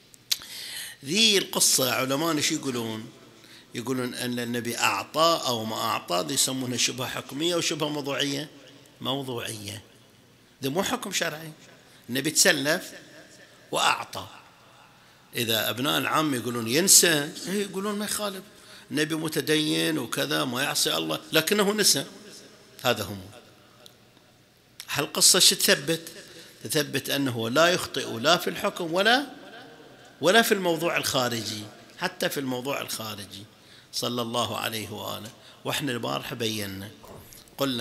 Speaker 2: ذي القصة علماء شو يقولون؟ يقولون أن النبي أعطى أو ما أعطى، ذي يسمونها شبهة حكمية وشبهة موضوعية. موضوعية، ذي مو حكم شرعي. النبي تسلف وأعطى. إذا أبناء العام يقولون ينسى، يقولون ما يخالف، النبي متدين وكذا ما يعصي الله، لكنه نسى. هذا هم. هالقصة شو تثبت؟ تثبت أنه لا يخطئ لا في الحكم ولا في الموضوع الخارجي، حتى في الموضوع الخارجي صلى الله عليه وآله. وإحنا البارحة بينا قلنا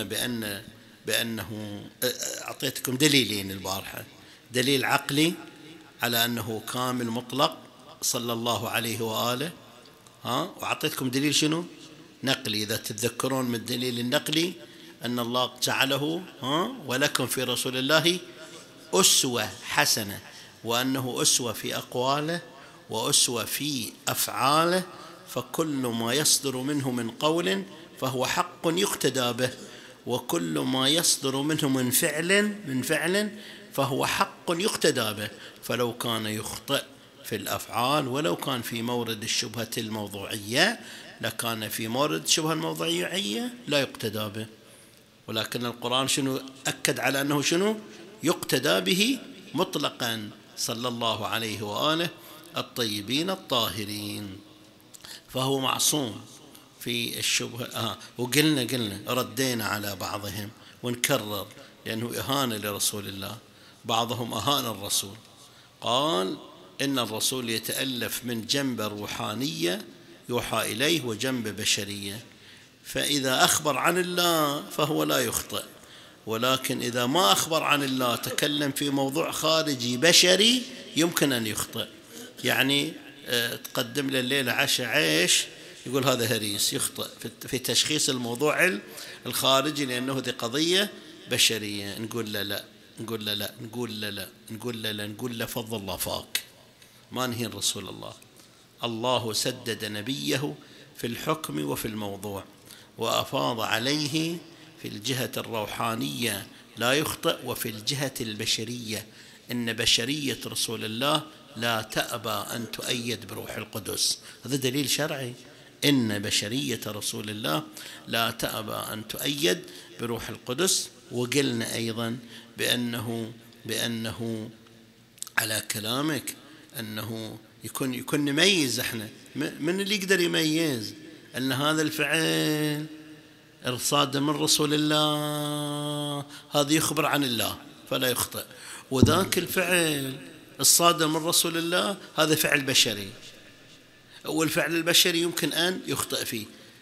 Speaker 2: بأنه أعطيتكم دليلين البارحة، دليل عقلي على أنه كامل مطلق صلى الله عليه وآله، وأعطيتكم دليل شنو؟ نقلي. إذا تتذكرون من الدليل النقلي أن الله جعله ولكم في رسول الله أسوة حسنة، وأنه أسوة في أقواله وأسوة في أفعاله، فكل ما يصدر منه من قول فهو حق يقتدى به، وكل ما يصدر منه من فعل فهو حق يقتدى به. فلو كان يخطئ في الأفعال ولو كان في مورد الشبهة الموضوعية لكان في مورد الشبهة الموضوعية لا يقتدى به، ولكن القرآن شنو أكد على أنه شنو يقتدى به مطلقا صلى الله عليه وآله الطيبين الطاهرين، فهو معصوم في الشبهة. وقلنا ردينا على بعضهم ونكرر لأنه إهانة لرسول الله. بعضهم أهان الرسول، قال إن الرسول يتألف من جنب روحانية يوحى إليه وجنب بشرية، فإذا أخبر عن الله فهو لا يخطئ، ولكن إذا ما أخبر عن الله تكلم في موضوع خارجي بشري يمكن أن يخطئ. يعني تقدم له الليلة عشاء عيش يقول هذا هريس، يخطئ في تشخيص الموضوع الخارجي لأنه ذي قضية بشرية. نقول له لا، نقول له لا، نقول له لا، نقول له لا، نقول له فضل الله فاك، ما نهين رسول الله. الله سدد نبيه في الحكم وفي الموضوع، وأفاض عليه في الجهة الروحانية لا يخطئ، وفي الجهة البشرية إن بشرية رسول الله لا تأبى أن تؤيد بروح القدس. هذا دليل شرعي، إن بشرية رسول الله لا تأبى أن تؤيد بروح القدس. وقلنا أيضا بأنه على كلامك أنه يكون نميز. احنا من اللي يقدر يميز أن هذا الفعل صادر من رسول الله، هذا يخبر عن الله فلا يخطئ، وذاك الفعل الصادر من رسول الله هذا فعل بشري، والفعل البشري يمكن أن يخطئ فيه.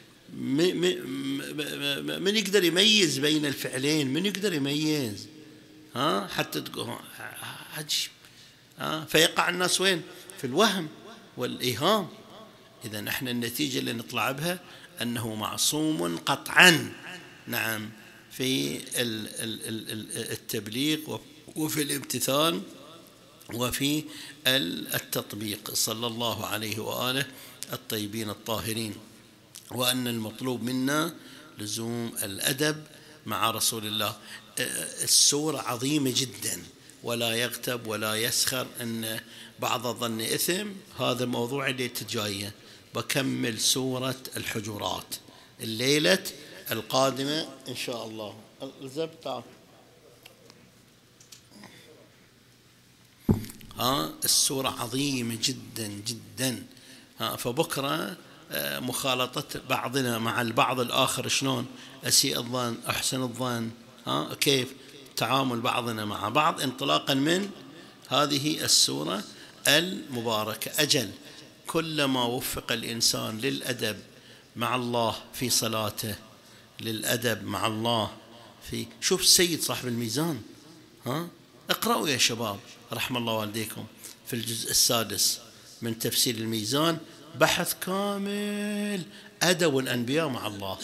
Speaker 2: من يقدر يميز بين الفعلين؟ من يقدر يميز؟ حتى تقول عجيب. فيقع الناس وين؟ في الوهم والإيهام. إذا نحن النتيجة اللي نطلع بها أنه معصوم قطعا، نعم، في التبليغ وفي الامتثال وفي التطبيق، صلى الله عليه وآله الطيبين الطاهرين. وأن المطلوب منا لزوم الأدب مع رسول الله. السورة عظيمة جدا، ولا يغتب ولا يسخر. أن بعض الظن إثم، هذا موضوع اللي تجاية. بكمل سورة الحجرات الليلة القادمة إن شاء الله. الزبطة السورة عظيمة جدا جدا. فبكرة مخالطة بعضنا مع البعض الآخر شلون؟ أسيء الظن، أحسن الظن، كيف تعامل بعضنا مع بعض انطلاقا من هذه السورة المباركة. أجل كلما وفق الإنسان للأدب مع الله في صلاته، للأدب مع الله في، شوف السيد صاحب الميزان، اقرأوا يا شباب رحم الله والديكم في الجزء السادس من تفسير الميزان، بحث كامل أدب الأنبياء مع الله.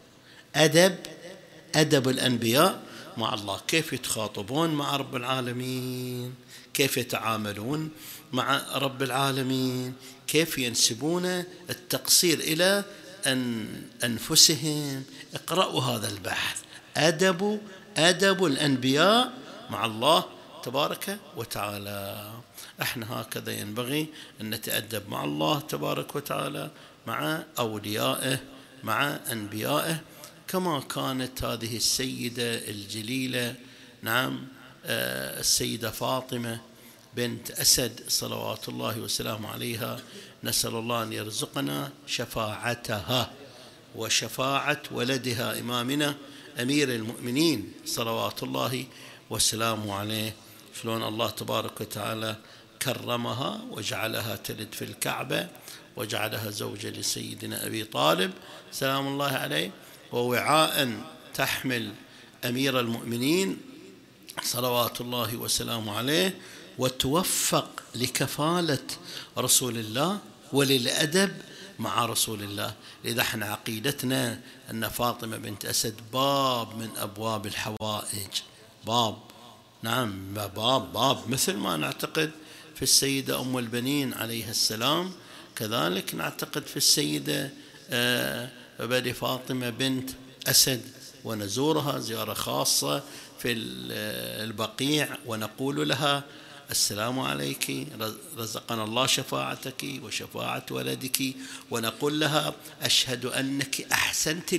Speaker 2: أدب الأنبياء مع الله، كيف يتخاطبون مع رب العالمين، كيف يتعاملون مع رب العالمين، كيف ينسبون التقصير إلى أنفسهم. اقرأوا هذا البحث، أدب الأنبياء مع الله تبارك وتعالى. احنا هكذا ينبغي أن نتأدب مع الله تبارك وتعالى، مع أوليائه، مع أنبيائه، كما كانت هذه السيدة الجليلة، نعم، السيدة فاطمة بنت أسد صلوات الله وسلامه عليها. نسأل الله أن يرزقنا شفاعتها وشفاعة ولدها إمامنا أمير المؤمنين صلوات الله وسلامه عليه. شلون الله تبارك وتعالى كرمها وجعلها تلد في الكعبة، وجعلها زوجة لسيدنا أبي طالب سلام الله عليه، ووعاء تحمل أمير المؤمنين صلوات الله وسلامه عليه، وتوفق لكفالة رسول الله وللأدب مع رسول الله. لذا احنا عقيدتنا أن فاطمة بنت أسد باب من أبواب الحوائج، باب، نعم، باب مثل ما نعتقد في السيدة أم البنين عليها السلام، كذلك نعتقد في السيدة بني فاطمة بنت أسد، ونزورها زيارة خاصة في البقيع، ونقول لها السلام عليك، رزقنا الله شفاعتك وشفاعة ولدك، ونقول لها أشهد أنك أحسنت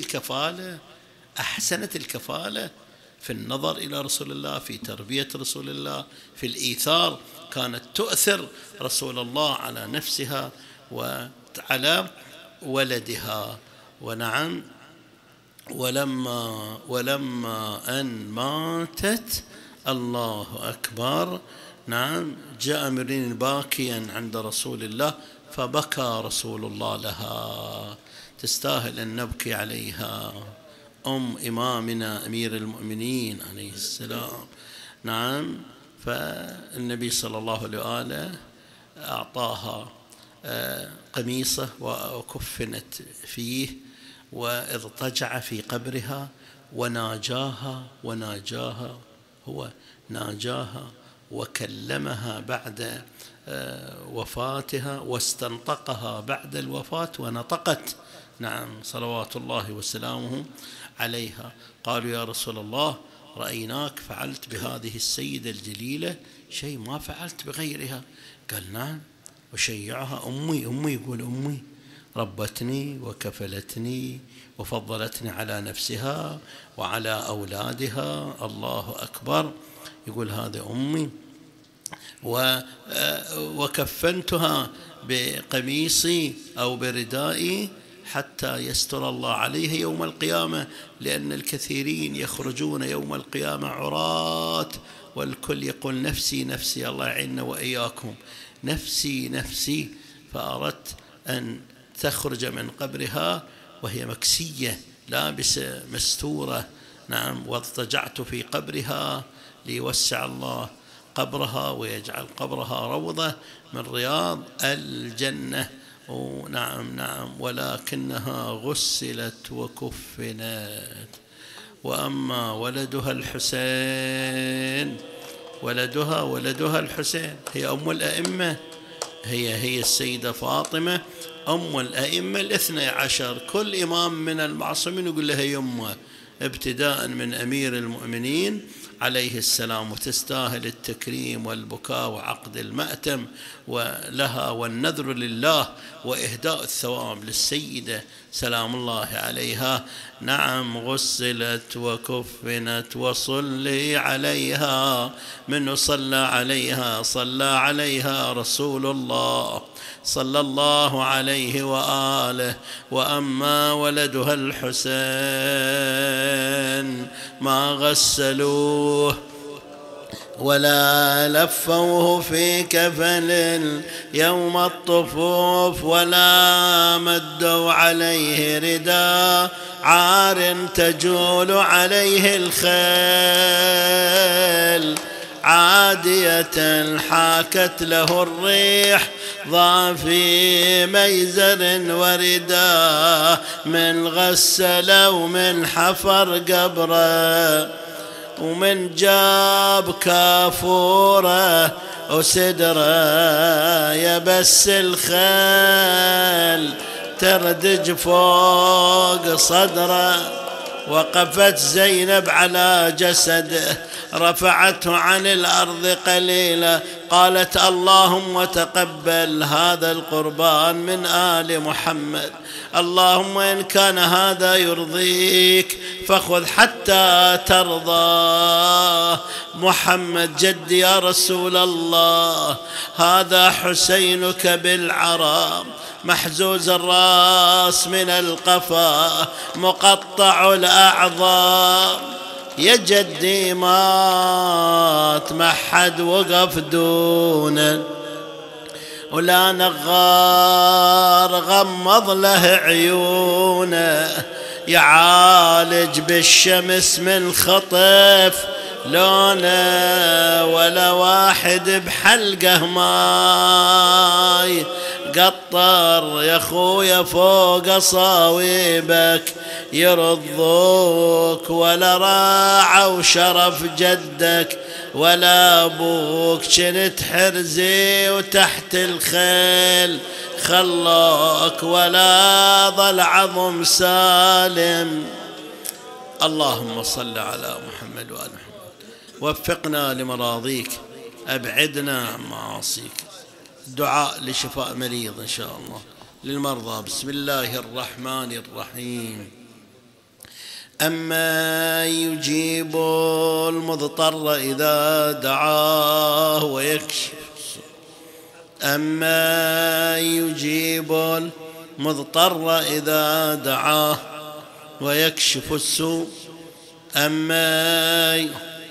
Speaker 2: الكفالة في النظر إلى رسول الله، في تربية رسول الله، في الإيثار. كانت تؤثر رسول الله على نفسها وعلى ولدها. ونعم، ولما أن ماتت، الله أكبر، نعم، جاء مرين باكيا عند رسول الله، فبكى رسول الله لها. تستاهل أن نبكي عليها، أم إمامنا أمير المؤمنين عليه السلام. نعم، فالنبي صلى الله عليه وآله أعطاها قميصه وكفنت فيه، واضطجع في قبرها، وناجاها هو ناجاها وكلمها بعد وفاتها، واستنطقها بعد الوفاة ونطقت، نعم، صلوات الله وسلامه عليها. قالوا يا رسول الله رأيناك فعلت بهذه السيدة الجليلة شيء ما فعلت بغيرها. قال نعم، وشيعها أمي، يقول أمي ربتني وكفلتني وفضلتني على نفسها وعلى أولادها، الله أكبر، يقول هذا أمي. وكفنتها بقميصي أو بردائي حتى يستر الله عليه يوم القيامة، لأن الكثيرين يخرجون يوم القيامة عراة، والكل يقول نفسي نفسي، الله يعيننا وإياكم، نفسي نفسي. فأردت أن تخرج من قبرها وهي مكسية لابسة مستورة، نعم، واضطجعت في قبرها ليوسع الله قبرها ويجعل قبرها روضة من رياض الجنة. نعم نعم، ولكنها غسلت وكفنت. وأما ولدها الحسين، ولدها الحسين، هي أم الأئمة، هي السيدة فاطمة أم الأئمة الاثني عشر. كل إمام من المعصومين يقول لها يمه، ابتداء من أمير المؤمنين عليه السلام، وتستاهل التكريم والبكاء وعقد المأتم ولها والنذر لله وإهداء الثواب للسيدة سلام الله عليها. نعم، غسلت وكفنت وصلي عليها. من صلى عليها؟ صلى عليها رسول الله صلى الله عليه وآله. وأما ولدها الحسين ما غسلوه ولا لفوه في كفن يوم الطفوف، ولا مدوا عليه رداء عار تجول عليه الخيل، عادية حاكت له الريح ضافي ميزر ورداء، من غسل ومن حفر قبره ومن جاب كافوره وسدره، يبس الخيل تردج فوق صدره. وقفت زينب على جسده، رفعته عن الأرض قليلا، قالت اللهم تقبل هذا القربان من آل محمد، اللهم إن كان هذا يرضيك فخذ حتى ترضى. محمد جدي يا رسول الله، هذا حسينك بالعرام، محزوز الرأس من القفا، مقطع الأعضاء، يا جدي مات ما حد وقف دونه، ولا نغار غمض له عيونه، يعالج بالشمس من خطف لونه، ولا واحد بحلقه ماي قطر يا خويا فوق صاويبك يرضوك، ولا راعوا شرف جدك ولا أبوك، كنت حرزي وتحت الخيل خلاك، ولا ظل عظم سالم. اللهم صل على محمد وآل محمد، وفقنا لمراضيك، أبعدنا عن معاصيك. دعاء لشفاء مريض إن شاء الله للمرضى. بسم الله الرحمن الرحيم. أما يجيب المضطر إذا دعاه ويكشف، أما يجيب المضطر إذا دعاه ويكشف السوء، أما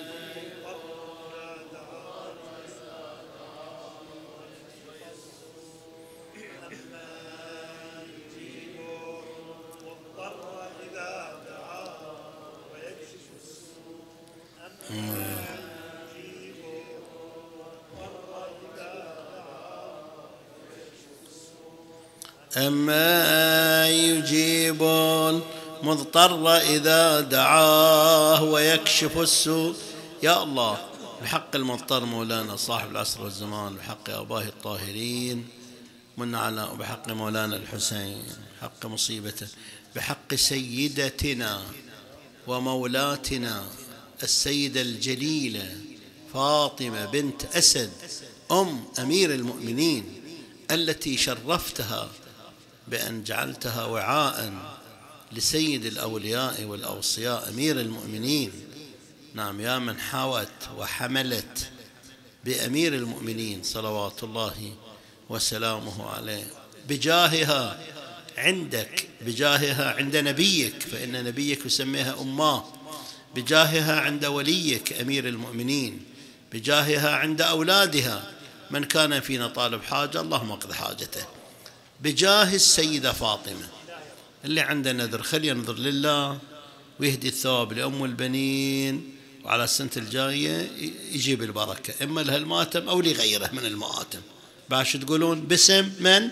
Speaker 2: أما يجيب المضطر إذا دعاه ويكشف السوء. يا الله، بحق المضطر مولانا صاحب العصر والزمان، بحق آبائه الطاهرين من على، وبحق مولانا الحسين، بحق مصيبته، بحق سيدتنا ومولاتنا السيدة الجليلة فاطمة بنت أسد أم أمير المؤمنين، التي شرفتها بأن جعلتها وعاء لسيد الأولياء والأوصياء أمير المؤمنين. نعم، يا من حوت وحملت بأمير المؤمنين صلوات الله وسلامه عليه، بجاهها عندك، بجاهها عند نبيك، فإن نبيك يسميها أماه، بجاهها عند وليك أمير المؤمنين، بجاهها عند أولادها، من كان فينا طالب حاجة اللهم اقض حاجته، بجاه السيدة فاطمة. اللي عنده نذر خلي ينذر لله ويهدي الثواب لأم البنين، وعلى السنة الجاية يجيب البركة إما لهالماتم أو لغيره من المآتم. باش تقولون باسم من؟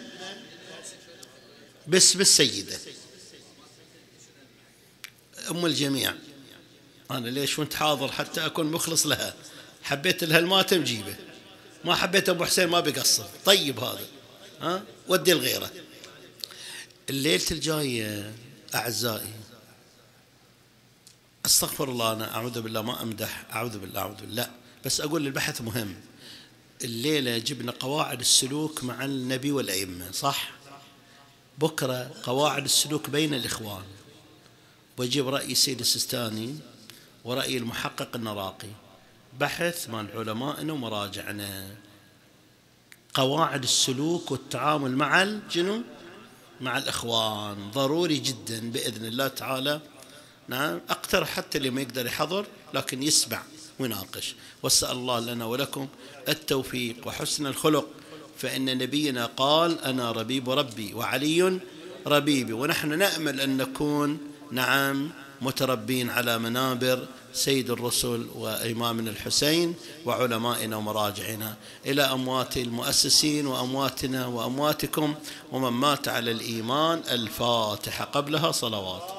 Speaker 2: باسم السيدة أم الجميع. أنا ليش وانت حاضر حتى أكون مخلص لها، حبيت لها الماتم جيبه، ما حبيت أبو حسين ما بيقصر. طيب هذا ودي الغيرة. الليلة الجاية أعزائي أستغفر الله، أنا أعوذ بالله ما أمدح، أعوذ بالله، بس أقول البحث مهم. الليلة جبنا قواعد السلوك مع النبي والأئمة، صح؟ بكرة قواعد السلوك بين الإخوان، ويجيب رأي السيد السيستاني ورأي المحقق النراقي، بحث مع علمائنا ومراجعنا. قواعد السلوك والتعامل مع الجنون مع الإخوان ضروري جدا بإذن الله تعالى. نعم، أقترح حتى اللي ما يقدر يحضر لكن يسمع ويناقش. واسأل الله لنا ولكم التوفيق وحسن الخلق، فإن نبينا قال أنا ربيب ربي وعلي ربيبي، ونحن نأمل أن نكون نعم متربين على منابر سيد الرسل وإمامنا الحسين وعلمائنا ومراجعنا. إلى أموات المؤسسين وأمواتنا وأمواتكم ومن مات على الإيمان. الفاتحة قبلها صلوات.